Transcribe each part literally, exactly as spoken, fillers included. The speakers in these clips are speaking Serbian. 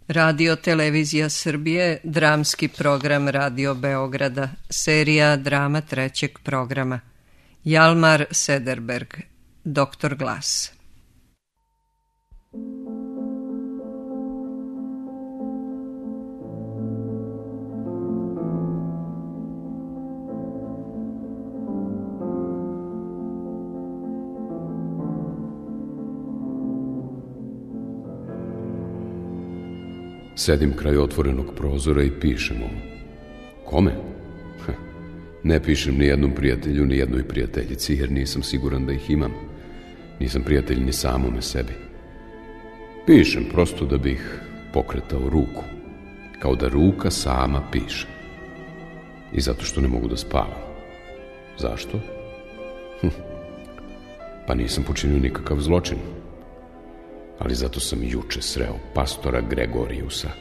Radio Televizija Srbije, dramski program Radio Beograda, serija drama trećeg programa. Hjalmar Sederberg, Doktor Glas. Sedim kraj otvorenog prozora i pišem ovo. Kome? Ne pišem ni jednom prijatelju, ni jednoj prijateljici, jer nisam siguran da ih imam. Nisam prijatelj ni samome sebi. Pišem prosto da bih pokretao ruku, kao da ruka sama piše. I zato što ne mogu da spavam. Zašto? Hm. Pa nisam počinio nikakav zločin. Ali zato sam juče sreo pastora Gregorijusa.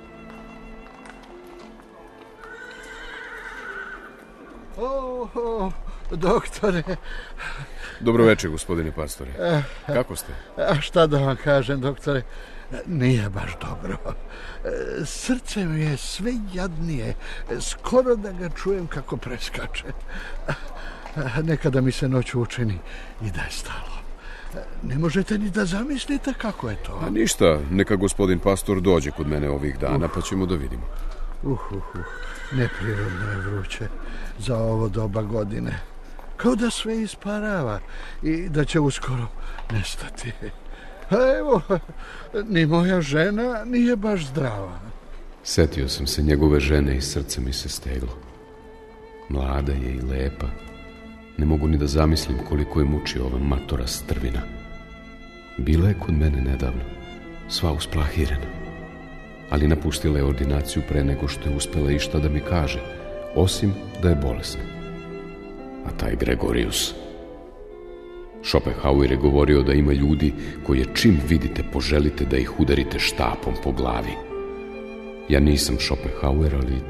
O, o, doktore. Dobro večer, gospodine pastore. Kako ste? A šta da vam kažem, doktore? Nije baš dobro. Srce mi je sve jadnije. Skoro da ga čujem kako preskače. Nekada mi se noću učini i da je stalo. Ne možete ni da zamislite kako je to. A ništa, neka gospodin pastor dođe kod mene ovih dana, uh. pa ćemo da vidimo. Uh, uh, uh, neprirodno je vruće za ovo doba godine. Kao da sve isparava i da će uskoro nestati. A evo, ni moja žena nije baš zdrava. Setio sam se njegove žene i srce mi se steglo. Mlada je i lepa. Ne mogu ni da zamislim koliko je mučio ova matora strvina. Bila je kod mene nedavno, sva usplahirena, ali napustila je ordinaciju pre nego što je uspela išta da mi kaže, osim da je bolesna. A taj Gregorijus. Schopenhauer je govorio da ima ljudi koje čim vidite poželite da ih udarite štapom po glavi. Ja nisam Schopenhauer, ali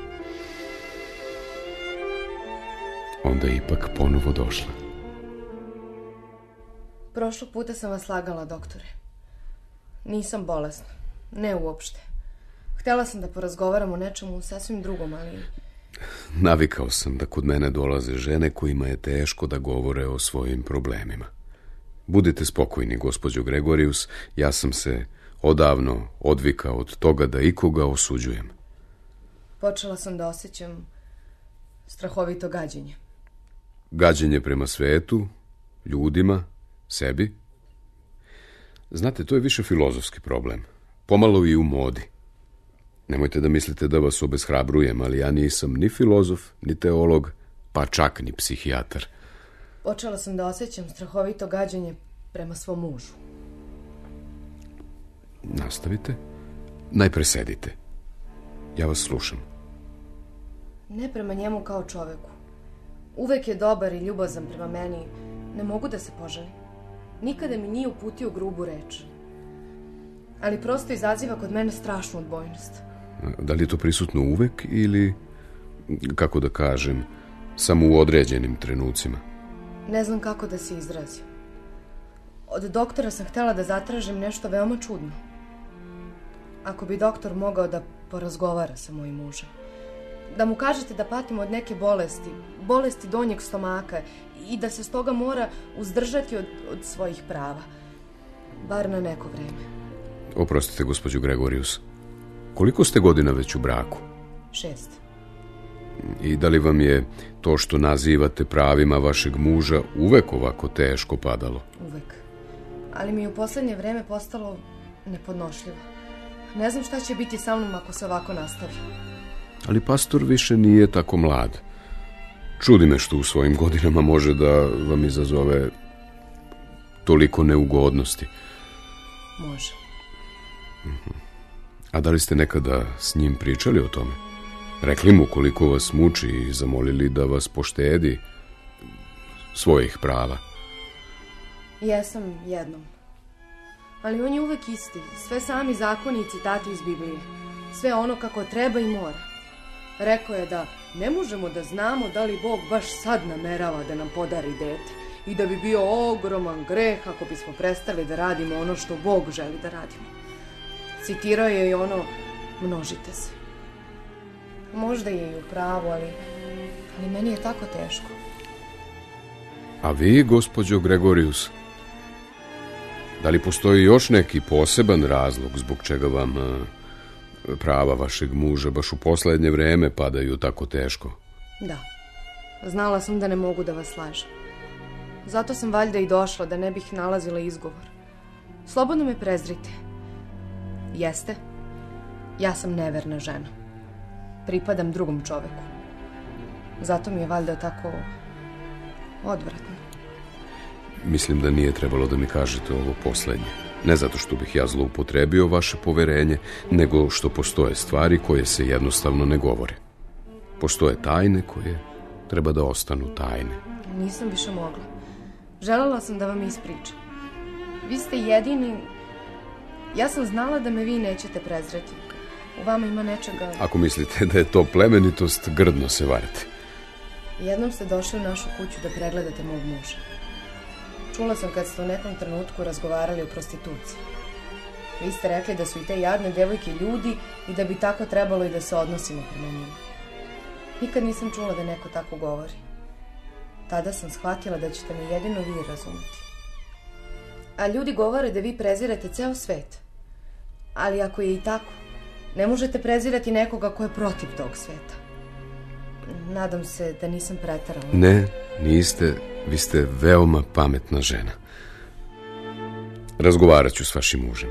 onda je ipak ponovo došla. Prošlog puta sam vas lagala, doktore. Nisam bolesna. Ne uopšte. Htela sam da porazgovaram o nečemu sasvim drugom, ali... Navikao sam da kod mene dolaze žene kojima je teško da govore o svojim problemima. Budite spokojni, gospođo Gregorijus, ja sam se odavno odvikao od toga da ikoga osuđujem. Počela sam da osjećam strahovito gađenje. Gađenje prema svetu, ljudima, sebi. Znate, to je više filozofski problem. Pomalo i u modi. Nemojte da mislite da vas obeshrabrujem, ali ja nisam ni filozof, ni teolog, pa čak ni psihijatar. Počela sam da osjećam strahovito gađenje prema svom mužu. Nastavite. Najpre sedite. Ja vas slušam. Ne prema njemu kao čoveku. Uvek je dobar i ljubazan prema meni. Ne mogu da se požalim. Nikada mi nije uputio grubu reč. Ali prosto izaziva kod mene strašnu odbojnost. Da li je to prisutno uvek ili, kako da kažem, samo u određenim trenucima? Ne znam kako da se izrazim. Od doktora sam htjela da zatražim nešto veoma čudno. Ako bi doktor mogao da porazgovara sa mojim mužem. Da mu kažete da patim od neke bolesti, bolesti donjeg stomaka i da se stoga mora uzdržati od, od svojih prava. Bar na neko vreme. Oprostite, gospođo Gregorijus. Koliko ste godina već u braku? Šest. I da li vam je to što nazivate pravima vašeg muža uvek ovako teško padalo? Uvek. Ali mi je u posljednje vreme postalo nepodnošljivo. Ne znam šta će biti sa mnom ako se ovako nastavi. Ali pastor više nije tako mlad. Čudi me što u svojim godinama može da vam izazove toliko neugodnosti. Može. A da li ste nekada s njim pričali o tome? Rekli mu koliko vas muči i zamolili da vas poštedi svojih prava? Jesam jednom. Ali on je uvek isti. Sve sami zakoni i citati iz Biblije. Sve ono kako treba i mora. Rekao je da ne možemo da znamo da li Bog baš sad namerava da nam podari dete i da bi bio ogroman greh ako bismo prestali da radimo ono što Bog želi da radimo. Citirao je i ono, množite se. Možda je i u pravu, ali, ali meni je tako teško. A vi, gospođo Gregorius, da li postoji još neki poseban razlog zbog čega vam a, prava vašeg muža baš u poslednje vreme padaju tako teško? Da. Znala sam da ne mogu da vas lažem. Zato sam valjda i došla, da ne bih nalazila izgovor. Slobodno me prezrite. Jeste, ja sam neverna žena. Pripadam drugom čoveku. Zato mi je valjda tako odvratno. Mislim da nije trebalo da mi kažete ovo poslednje. Ne zato što bih ja zloupotrebio vaše poverenje, nego što postoje stvari koje se jednostavno ne govore. Postoje tajne koje treba da ostanu tajne. Nisam više mogla. Želela sam da vam ispričam. Vi ste jedini... Ja sam znala da me vi nećete prezreti. U vama ima nečega... Ako mislite da je to plemenitost, grdno se varate. Jednom ste došli u našu kuću da pregledate mog muža. Čula sam kad ste u nekom trenutku razgovarali o prostituciji. Vi ste rekli da su i te jadne devojke ljudi i da bi tako trebalo i da se odnosimo prema njima. Nikad nisam čula da neko tako govori. Tada sam shvatila da ćete me jedino vi razumeti. A ljudi govore da vi prezirate ceo svet. Ali ako je i tako, ne možete prezirati nekoga ko je protiv tog sveta. Nadam se da nisam preterala. Ne, niste. Vi ste veoma pametna žena. Razgovarat ću s vašim mužem.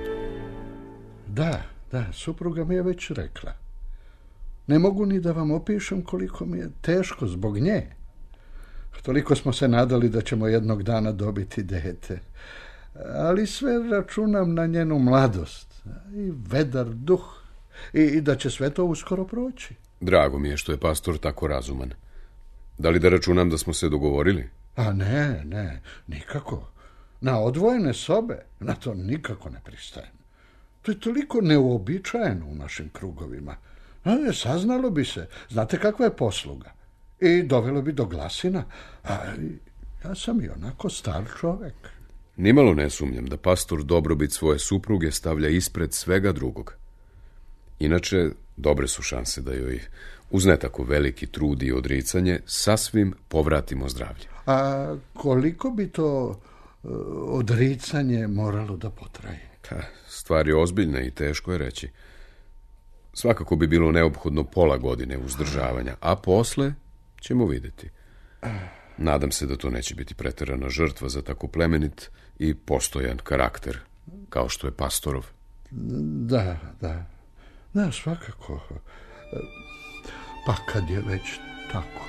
Da, da, supruga mi je već rekla. Ne mogu ni da vam opišem koliko mi je teško zbog nje. Toliko smo se nadali da ćemo jednog dana dobiti dete. Ali sve računam na njenu mladost i vedar duh i, i da će sve to uskoro proći. Drago mi je što je pastor tako razuman. Da li da računam da smo se dogovorili? A ne, ne, nikako. Na odvojene sobe, na to nikako ne pristajem. To je toliko neuobičajeno u našim krugovima. A, saznalo bi se, znate kakva je posluga. I dovelo bi do glasina, a ja sam i onako star čovek. Nimalo ne sumnjam da pastor dobrobit svoje supruge stavlja ispred svega drugog. Inače, dobre su šanse da joj, uz ne tako veliki trud i odricanje, sasvim povratimo zdravlje. A koliko bi to uh, odricanje moralo da potraje? Pa, stvar je ozbiljna i teško je reći. Svakako bi bilo neophodno pola godine uzdržavanja, a posle ćemo videti. Nadam se da to neće biti preterana žrtva za tako plemenit i postojan karakter, kao što je pastorov. Da, da, da, svakako. Pa kad je već tako...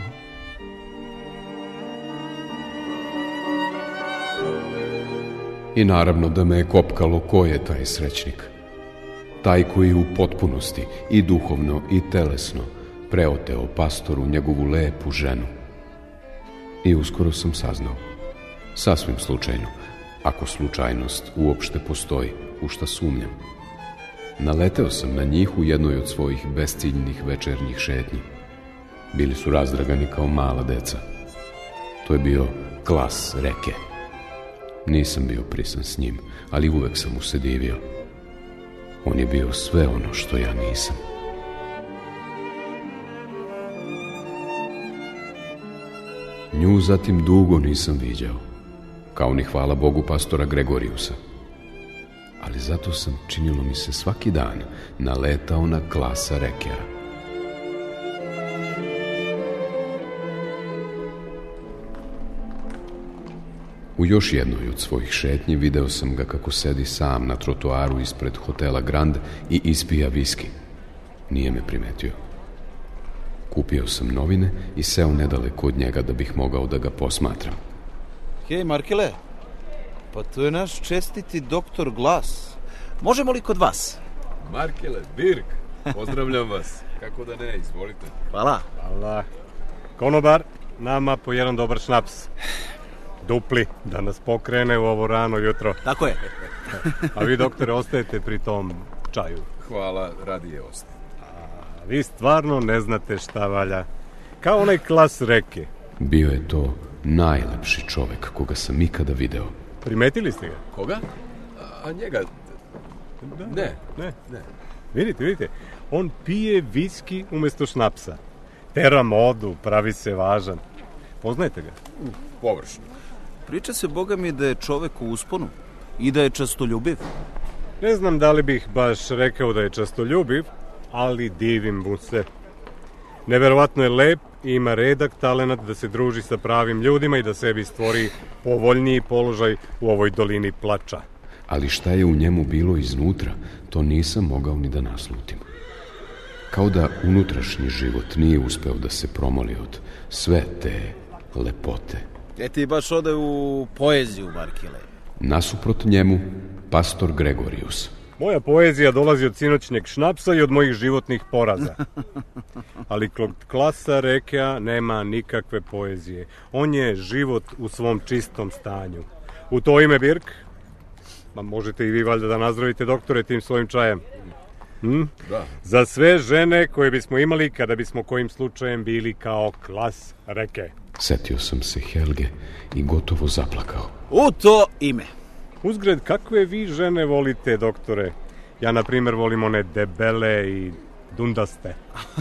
I naravno da me je kopkalo ko je taj srećnik. Taj koji u potpunosti i duhovno i telesno preoteo pastoru njegovu lepu ženu. I uskoro sam saznao, sasvim slučajno, ako slučajnost uopšte postoji, u šta sumnjam. Naleteo sam na njih u jednoj od svojih besciljnih večernjih šetnji. Bili su razdragani kao mala deca. To je bio Klas Reke. Nisam bio prisan s njim, ali uvek sam mu se divio. On je bio sve ono što ja nisam. Nju zatim dugo nisam viđao, kao ni hvala Bogu pastora Gregoriusa. Ali zato sam, činilo mi se svaki dan, naletao na Klasa Rekea. U još jednoj od svojih šetnji video sam ga kako sedi sam na trotoaru ispred hotela Grand i ispija viski. Nije me primetio. Kupio sam novine i seo nedaleko od njega da bih mogao da ga posmatram. Hej, Markele, pa to je naš čestiti doktor Glas. Možemo li kod vas? Markele, Birk, pozdravljam vas. Kako da ne, izvolite. Hvala. Hvala. Konobar, nama po jedan dobar šnaps. Dupli, da nas pokrene u ovo rano jutro. Tako je. A vi, doktore, ostajete pri tom čaju. Hvala, radije ostaje. A vi stvarno ne znate šta valja. Kao onaj Klas Reke. Bio je to najlepši čovek koga sam ikada video. Primetili ste ga? Koga? A njega? Da, Ne. ne, ne. Vidite, vidite, on pije viski umjesto šnapsa. Tera modu, pravi se važan. Poznajete ga? Površno. Priča se, Boga mi, da je čovek u usponu i da je častoljubiv. Ne znam da li bih baš rekao da je častoljubiv, ali divim mu se. Neverovatno je lep i ima redak talenat da se druži sa pravim ljudima i da sebi stvori povoljniji položaj u ovoj dolini plača. Ali šta je u njemu bilo iznutra, to nisam mogao ni da naslutim. Kao da unutrašnji život nije uspeo da se promoli od sve te lepote. E ti baš ode u poeziju, Markile. Nasuprot njemu, pastor Gregorius. Moja poezija dolazi od sinoćnjeg šnapsa i od mojih životnih poraza. Ali Klasa Rekea nema nikakve poezije. On je život u svom čistom stanju. U to ime, Birk, ma možete i vi valjda da nazdravite doktore tim svojim čajem. Hm? Da. Za sve žene koje bismo imali kada bismo kojim slučajem bili kao Klas Reke. Setio sam se Helge i gotovo zaplakao. U to ime. Uzgred, kakve vi žene volite, doktore? Ja, na primjer, volim one debele i dundaste.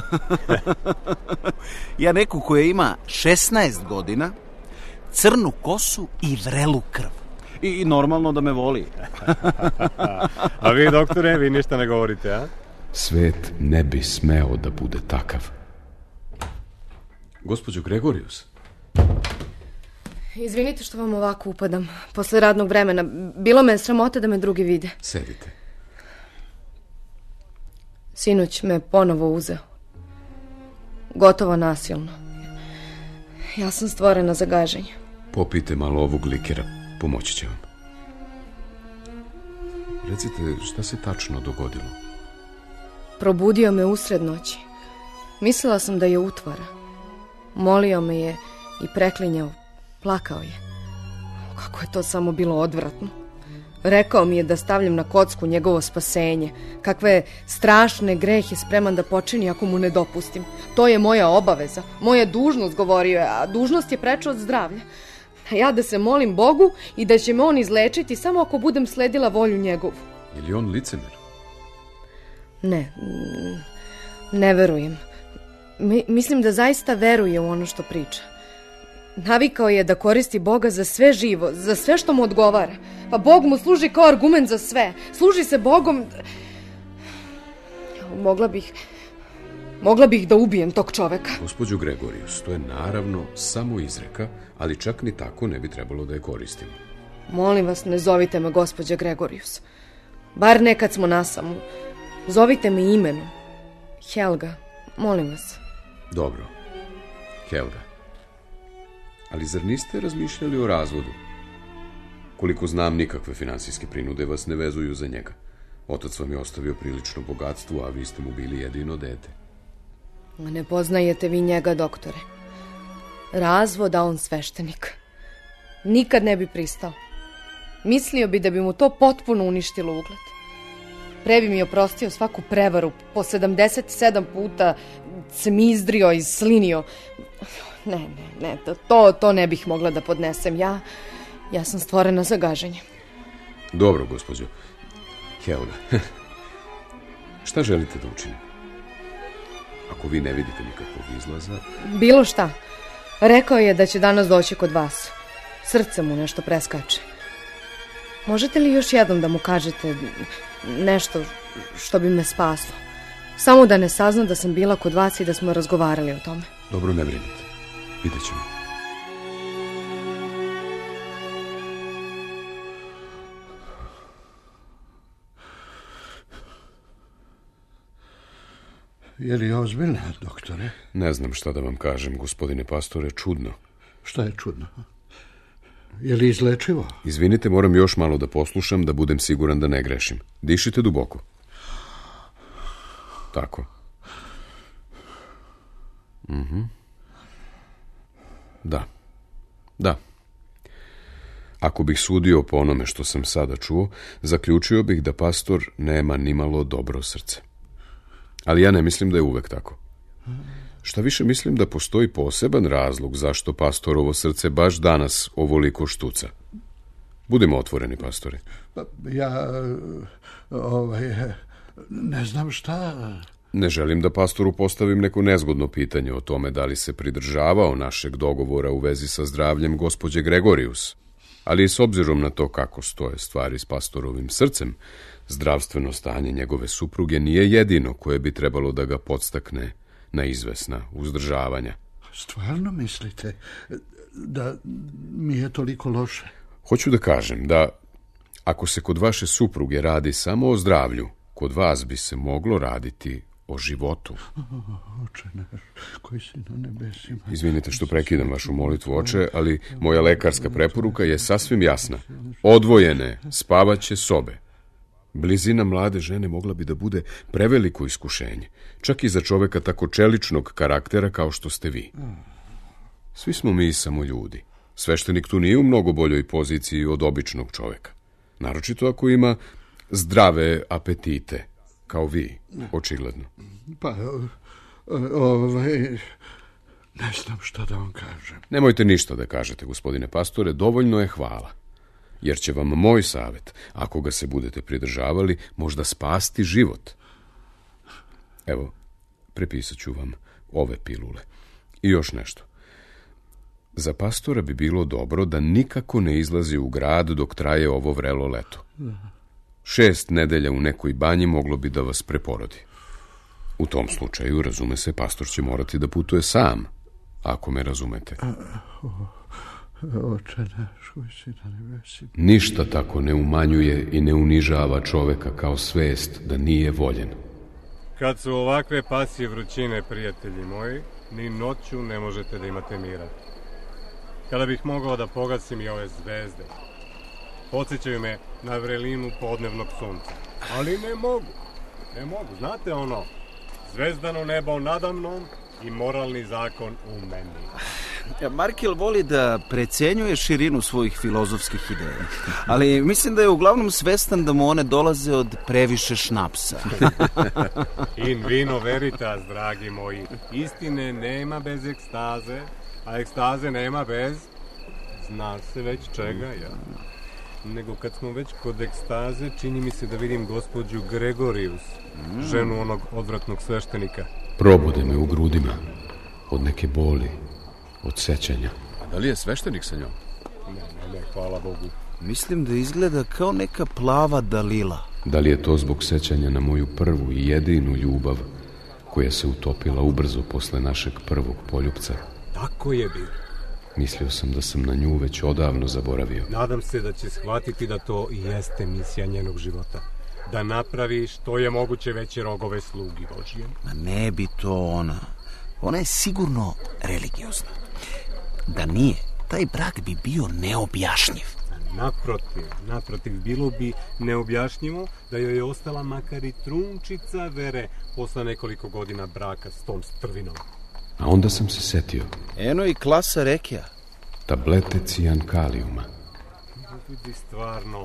Ja neku koja ima šesnaest godina, crnu kosu i vrelu krv. I, i normalno da me voli. A vi, doktore, vi ništa ne govorite, a? Svet ne bi smeo da bude takav. Gospođo Gregorius. Izvinite što vam ovako upadam. Posle radnog vremena. Bilo me je sramota da me drugi vide. Sedite. Sinoć me ponovo uzeo. Gotovo nasilno. Ja sam stvorena za gaženje. Popijte malo ovog likera, pomoći će vam. Recite, šta se tačno dogodilo? Probudio me usred noći. Mislila sam da je utvara. Molio me je i preklinjao. Plakao je. Kako je to samo bilo odvratno. Rekao mi je da stavljam na kocku njegovo spasenje. Kakve strašne grehe spreman da počini ako mu ne dopustim. To je moja obaveza. Moja dužnost, govorio je, a dužnost je preča od zdravlja. A ja da se molim Bogu i da će me on izlečiti samo ako budem sledila volju njegovu. Je li on licemer? Ne, ne verujem. Mi, mislim da zaista veruje u ono što priča. Navikao je da koristi Boga za sve živo, za sve što mu odgovara. Pa Bog mu služi kao argument za sve. Služi se Bogom... Mogla bih... Mogla bih da ubijem tog čoveka. Gospođo Gregorius, to je naravno samo izreka, ali čak ni tako ne bi trebalo da je koristimo. Molim vas, ne zovite me gospođa Gregorius. Bar nekad smo nasamu. Zovite me imenom. Helga, molim vas. Dobro, Helga. Ali zar niste razmišljali o razvodu? Koliko znam, nikakve finansijske prinude vas ne vezuju za njega. Otac vam je ostavio prilično bogatstvo, a vi ste mu bili jedino dete. Ne poznajete vi njega, doktore. Razvod, a on sveštenik. Nikad ne bi pristao. Mislio bi da bi mu to potpuno uništilo ugled. Pre bi mi oprostio svaku prevaru, po sedamdeset sedam puta cmizdrio i slinio. Ne, ne, ne, to, to ne bih mogla da podnesem. Ja, ja sam stvorena za gaženje. Dobro, gospođo. Helga, šta želite da učinim? Ako vi ne vidite nikakvog izlaza... Bilo šta. Rekao je da će danas doći kod vas. Srce mu nešto preskače. Možete li još jednom da mu kažete nešto što bi me spaslo? Samo da ne sazna da sam bila kod vas i da smo razgovarali o tome. Dobro, ne brinite. Vidjet ćemo. Je li ozbiljno, doktore? Ne znam šta da vam kažem, gospodine pastore, čudno. Šta je čudno? Je li izlečivo? Izvinite, moram još malo da poslušam, da budem siguran da ne grešim. Dišite duboko. Tako. Mhm. Da. Da. Ako bih sudio po onome što sam sada čuo, zaključio bih da pastor nema nimalo dobro srce. Ali ja ne mislim da je uvek tako. Šta više, mislim da postoji poseban razlog zašto pastorovo srce baš danas ovoliko štuca. Budimo otvoreni, pastore. Pa, ja, ovaj, ne znam šta... Ne želim da pastoru postavim neko nezgodno pitanje o tome da li se pridržavao našeg dogovora u vezi sa zdravljem gospođe Gregorius, ali s obzirom na to kako stoje stvari s pastorovim srcem, zdravstveno stanje njegove supruge nije jedino koje bi trebalo da ga podstakne na izvesna uzdržavanja. Stvarno mislite da mi je toliko loše? Hoću da kažem da ako se kod vaše supruge radi samo o zdravlju, kod vas bi se moglo raditi o životu. Oče naš, koji si na nebesima. Izvinite što prekidam vašu molitvu, oče, ali moja lekarska preporuka je sasvim jasna. Odvojene spavaće sobe. Blizina mlade žene mogla bi da bude preveliko iskušenje, čak i za čoveka tako čeličnog karaktera kao što ste vi. Svi smo mi samo ljudi. Sveštenik tu nije u mnogo boljoj poziciji od običnog čoveka. Naročito ako ima zdrave apetite, kao vi, očigledno. Pa, ovaj, ne znam šta da vam kažem. Nemojte ništa da kažete, gospodine pastore, dovoljno je hvala. Jer će vam moj savjet, ako ga se budete pridržavali, možda spasti život. Evo, prepisat ću vam ove pilule. I još nešto. Za pastora bi bilo dobro da nikako ne izlazi u grad dok traje ovo vrelo leto. Šest nedelja u nekoj banji moglo bi da vas preporodi. U tom slučaju, razume se, pastor će morati da putuje sam, ako me razumete. Oče naš koji si na nebesima. Ništa tako ne umanjuje i ne unižava čoveka kao svest da nije voljen. Kad su ovakve pasije vrućine, prijatelji moji, ni noću ne možete da imate mira. Kada bih mogao da pogasim i ove zvezde, podsjećaju me na vrelinu podnevnog sunca. Ali ne mogu, ne mogu. Znate ono, zvezdano nebo nadamnom i moralni zakon u meni. Markel voli da precenjuje širinu svojih filozofskih ideja, ali mislim da je uglavnom svestan da mu one dolaze od previše šnapsa. In vino veritas, dragi moji. Istine nema bez ekstaze, a ekstaze nema bez, zna se već čega, ja. Nego kad smo već kod ekstaze, čini mi se da vidim gospođu Gregorius, mm. ženu onog odvratnog sveštenika. Probude me u grudima, od neke boli, od sećanja. A da li je sveštenik sa njom? Ne, ne, ne, hvala Bogu. Mislim da izgleda kao neka plava Dalila. Da li je to zbog sećanja na moju prvu i jedinu ljubav, koja se utopila ubrzo posle našeg prvog poljupca? Tako je bilo. Mislio sam da sam na nju već odavno zaboravio. Nadam se da će shvatiti da to i jeste misija njenog života. Da napravi što je moguće veće rogove slugi Božije. Ma ne bi to ona. Ona je sigurno religiozna. Da nije, taj brak bi bio neobjašnjiv. Naprotiv, naprotiv, bilo bi neobjašnjivo da joj je ostala makar i trunčica vere posle nekoliko godina braka s tom strvinom. A onda sam se setio. Eno i klasa rekija. Tablete cijankalijuma. Vidi stvarno,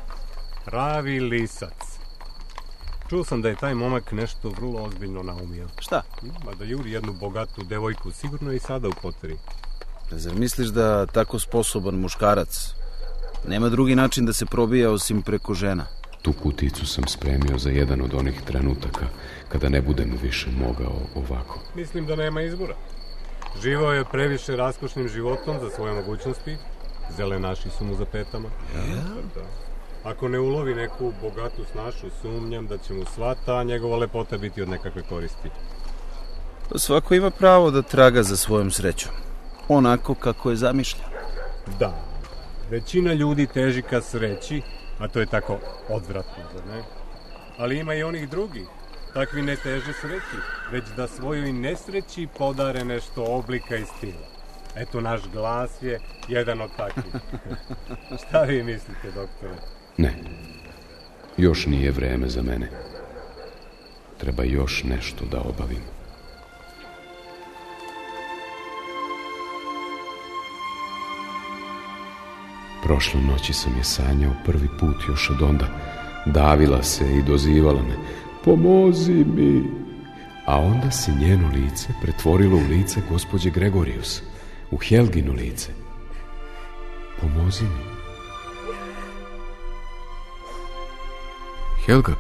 pravi lisac. Čuo sam da je taj momak nešto vrlo ozbiljno naumio. Šta? Ma da juri jednu bogatu devojku, sigurno i sada u poteri. Zar misliš da tako sposoban muškarac nema drugi način da se probija osim preko žena? Tu kuticu sam spremio za jedan od onih trenutaka kada ne budem više mogao ovako. Mislim da nema izbora. Živao je previše raskošnim životom za svoje mogućnosti. Zelenaši su mu za petama. Ja? Ako ne ulovi neku bogatu snašu, sumnjam da će mu sva ta njegova lepota biti od nekakve koristi. Svako ima pravo da traga za svojom srećom. Onako kako je zamišlja. Da, većina ljudi teži ka sreći, a to je tako odvratno, zar ne? Ali ima i onih drugih. Takvi ne teže sreći, već da svojoj nesreći podare nešto oblika i stila. Eto, naš glas je jedan od takvih. Šta vi mislite, doktore? Ne, još nije vreme za mene. Treba još nešto da obavim. Prošle noći sam je sanjao prvi put još od onda. Davila se i dozivala me. Pomozi mi! A onda se njeno lice pretvorilo u lice gospođe Gregorius, u Helgino lice. Pomozi mi! Helga?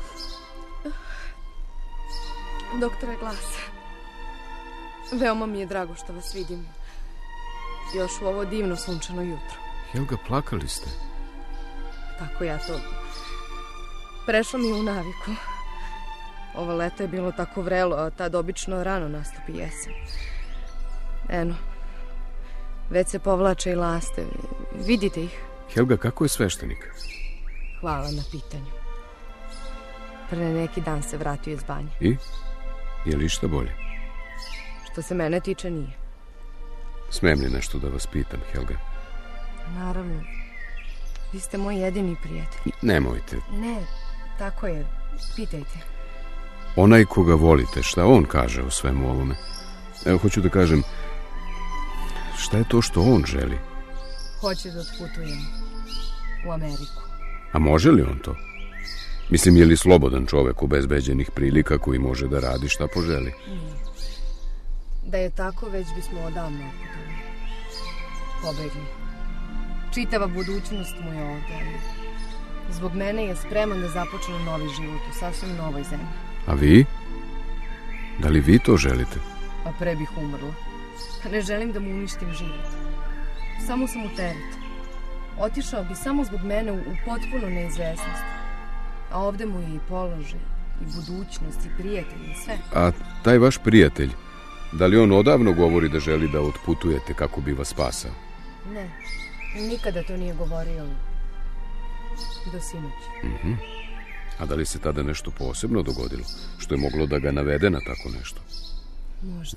Doktore Glas, veoma mi je drago što vas vidim. Još u ovo divno sunčano jutro. Helga, plakali ste? Tako ja to... Prešlo mi je u naviku. Ovo leto je bilo tako vrelo, a tad obično rano nastupi jesen. Eno, već se povlače i laste. Vidite ih? Helga, kako je sveštenik? Hvala na pitanju. Pre neki dan se vratio iz banje. I? Je li išta bolje? Što se mene tiče, nije. Smem li nešto da vas pitam, Helga? Naravno. Vi ste moj jedini prijatelj. Nemojte. Ne, tako je. Pitajte. Onaj koga volite, šta on kaže o svemu ovome? Evo, hoću da kažem, šta je to što on želi? Hoće da otputujem u Ameriku. A može li on to? Mislim, je li slobodan čovek obezbeđenih prilika koji može da radi šta poželi? Nije. Da je tako, već bismo odavno otputovali. Pobegli. Čitava budućnost mu je ovde, ali zbog mene je spreman da započne novi život u sasvim novoj zemlji. A vi? Da li vi to želite? A pre bih umrla. Ne želim da mu uništim život. Samo sam u teret. Otišao bi samo zbog mene u, u potpuno neizvesnost. A ovde mu je i položaj, i budućnost, i prijatelj, i sve. A taj vaš prijatelj, da li on odavno govori da želi da otputujete kako bi vas spasao? Ne, nikada to nije govorio do sinoći. Mhm. A da li se tada nešto posebno dogodilo, što je moglo da ga navede na tako nešto? Možda.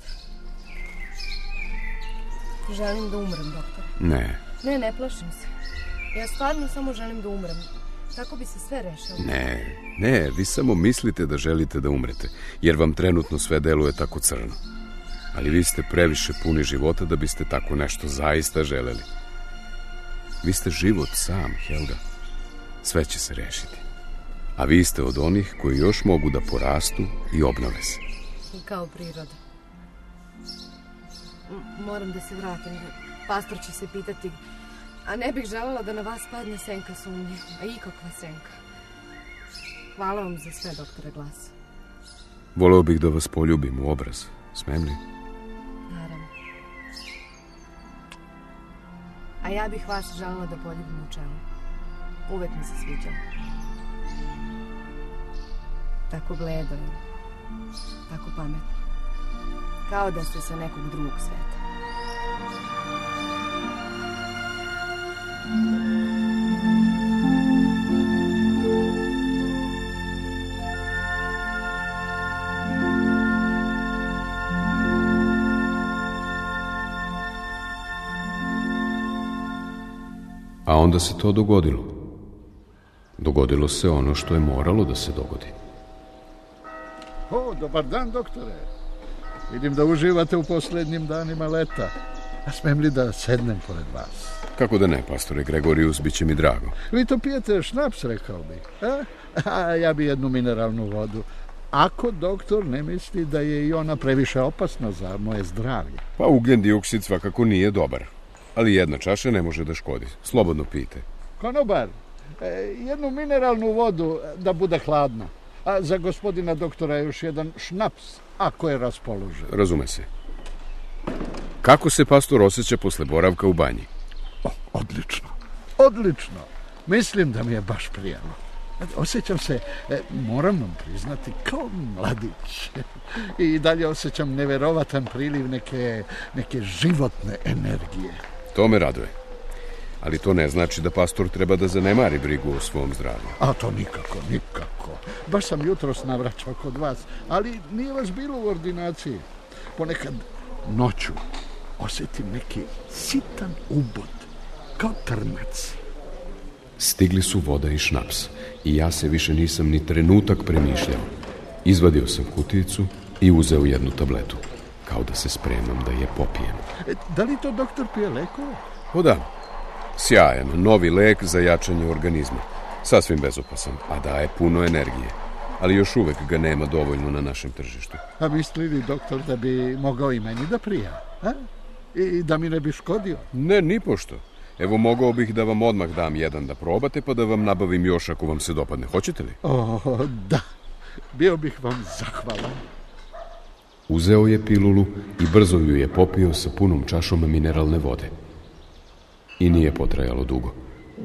Želim da umrem, doktore. Ne. Ne, ne plašim se. Ja stvarno samo želim da umrem. Tako bi se sve rešilo. Ne, ne, vi samo mislite da želite da umrete, jer vam trenutno sve deluje tako crno. Ali vi ste previše puni života da biste tako nešto zaista želeli. Vi ste život sam, Helga. Sve će se rešiti. A vi ste od onih koji još mogu da porastu i obnove se. I kao priroda. M- moram da se vratim. Pastor će se pitati, a ne bih želela da na vas padne senka sumnje, a ikakva senka. Hvala vam za sve, doktore Glas. Voleo bih da vas poljubim u obraz. Smem li? Naravno. A ja bih vas želela da poljubim u čelu. Uvek mi se sviđalo. Tako bledo i tako pametno. Kao da ste sa nekog drugog sveta. A onda se to dogodilo. Dogodilo se ono što je moralo da se dogodi. O, dobar dan, doktore. Vidim da uživate u posljednjim danima leta. A smem li da sednem pored vas? Kako da ne, pastore Gregorius, bit će mi drago. Vi to pijete šnaps, rekao bi. A? A ja bi jednu mineralnu vodu. Ako doktor ne misli da je i ona previše opasna za moje zdravlje. Pa ugljen dioksid svakako nije dobar. Ali jedna čaša ne može da škodi. Slobodno pijte. Konobar, jednu mineralnu vodu da bude hladna. A za gospodina doktora još jedan šnaps, ako je raspoložen. Razume se. Kako se pastor osjeća posle boravka u banji? O, odlično, odlično. Mislim da mi je baš prijatno. Osjećam se, moram vam priznati, kao mladić. I dalje osjećam neverovatan priliv neke, neke životne energije. To me raduje. Ali to ne znači da pastor treba da zanemari brigu o svom zdravlju. A to nikako, nikako. Baš sam jutros navraćao kod vas, ali nije vas bilo u ordinaciji. Ponekad noću osjetim neki sitan ubod, kao trnac. Stigli su voda i šnaps i ja se više nisam ni trenutak premišljao. Izvadio sam kutijicu i uzeo jednu tabletu, kao da se spremam da je popijem. E, da li to doktor pije lekove? O da, sjajan, novi lek za jačanje organizma. Sasvim bezopasan, a daje puno energije. Ali još uvek ga nema dovoljno na našem tržištu. A misli li doktor da bi mogao i meni da prija? A? I da mi ne bi škodio? Ne, nipošto. Evo, mogao bih da vam odmah dam jedan da probate, pa da vam nabavim još ako vam se dopadne. Hoćete li? O, da. Bio bih vam zahvalan. Uzeo je pilulu i brzo ju je popio sa punom čašom mineralne vode. I nije potrajalo dugo.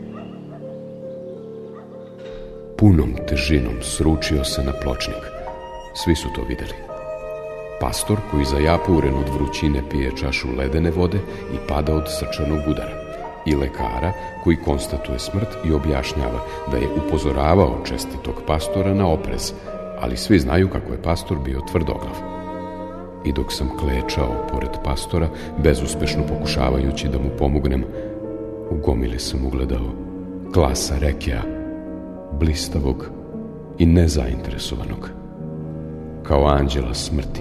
Punom težinom sručio se na pločnik. Svi su to videli. Pastor koji zajapuren od vrućine pije čašu ledene vode i pada od srčanog udara. I lekara koji konstatuje smrt i objašnjava da je upozoravao čestitog pastora na oprez, ali svi znaju kako je pastor bio tvrdoglav. I dok sam klečao pored pastora, bezuspešno pokušavajući da mu pomognem, u gomili sam ugledao Klasa Rekea, blistavog i nezainteresovanog, kao anđela smrti.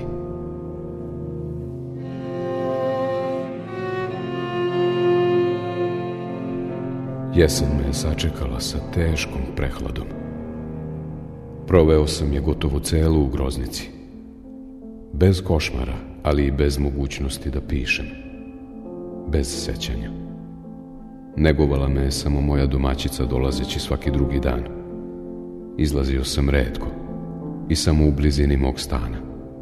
Jesen me je sačekala sa teškom prehladom. Proveo sam je gotovo celu u groznici. Bez košmara, ali i bez mogućnosti da pišem. Bez sećanja. Negovala me je samo moja domaćica dolazeći svaki drugi dan. Izlazio sam retko i samo u blizini mog stana.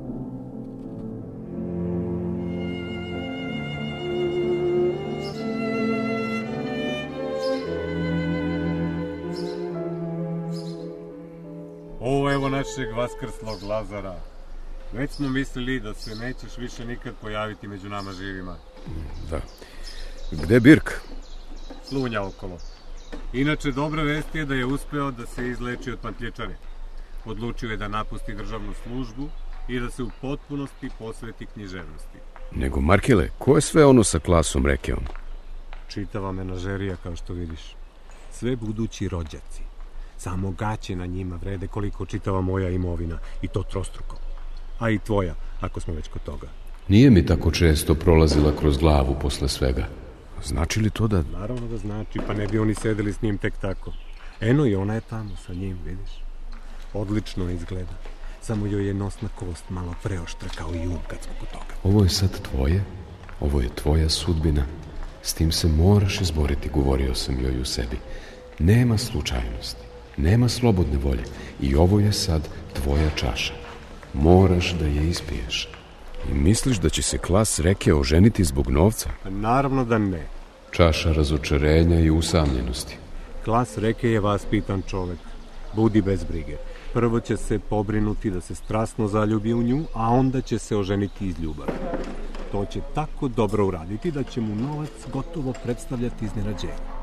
O, evo našeg vaskrslog Lazara. Već smo mislili da se nećeš više nikad pojaviti među nama živima. Da. Gde Birk? Slunja okolo. Inače, dobra vest je da je uspeo da se izleči od pantlječare. Odlučio je da napusti državnu službu i da se u potpunosti posveti književnosti. Nego, Markele, ko je sve ono sa Klasom Rekeom? Čitava menažerija, kao što vidiš. Sve budući rođaci. Samo gaće na njima vrede koliko čitava moja imovina, i to trostruko. A i tvoja, ako smo već kod toga. Nije mi tako često prolazila kroz glavu posle svega. Znači li to da... Naravno da znači, pa ne bi oni sedeli s njim tek tako. Eno i ona je tamo sa njim, vidiš. Odlično izgleda. Samo joj je nosna kost malo preoštra kao i um kad smo kod toga. Ovo je sad tvoje, ovo je tvoja sudbina. S tim se moraš izboriti, govorio sam joj u sebi. Nema slučajnosti, nema slobodne volje. I ovo je sad tvoja čaša. Moraš da je ispiješ. I misliš da će se Klas Rekea oženiti zbog novca? Naravno da ne. Čaša razočarenja i usamljenosti. Klas Rekea je vaspitan čovek. Budi bez brige. Prvo će se pobrinuti da se strasno zaljubi u nju, a onda će se oženiti iz ljubavi. To će tako dobro uraditi da će mu novac gotovo predstavljati iznenađenje.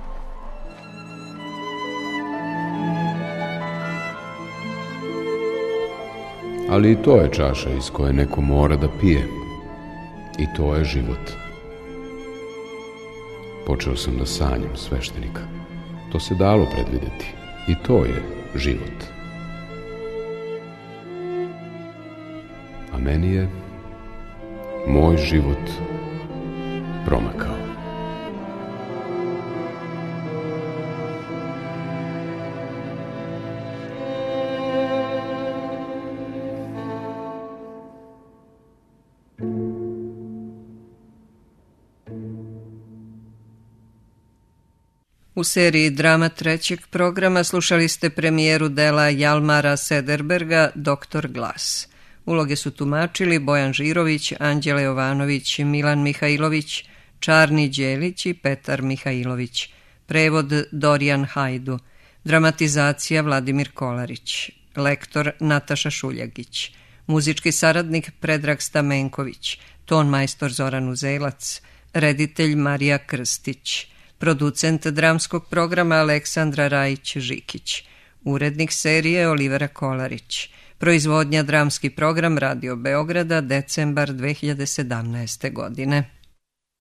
Ali i to je čaša iz koje neko mora da pije. I to je život. Počeo sam da sanjam sveštenika. To se dalo predvideti. I to je život. A meni je moj život promakao. U seriji drama trećeg programa slušali ste premijeru dela Hjalmara Sederberga Doktor Glas. Uloge su tumačili Bojan Žirović, Anđela Jovanović, Milan Mihajlović, Čarni Đelić i Petar Mihajlović. Prevod Dorijan Hajdu. Dramatizacija Vladimir Kolarić. Lektor Nataša Šuljagić. Muzički saradnik Predrag Stamenković. Ton majstor Zoran Uzelac. Reditelj Marija Krstić. Producent dramskog programa Aleksandra Rajić-Žikić. Urednik serije Olivera Kolarić. Proizvodnja dramski program Radio Beograda, decembar dve hiljade sedamnaeste godine.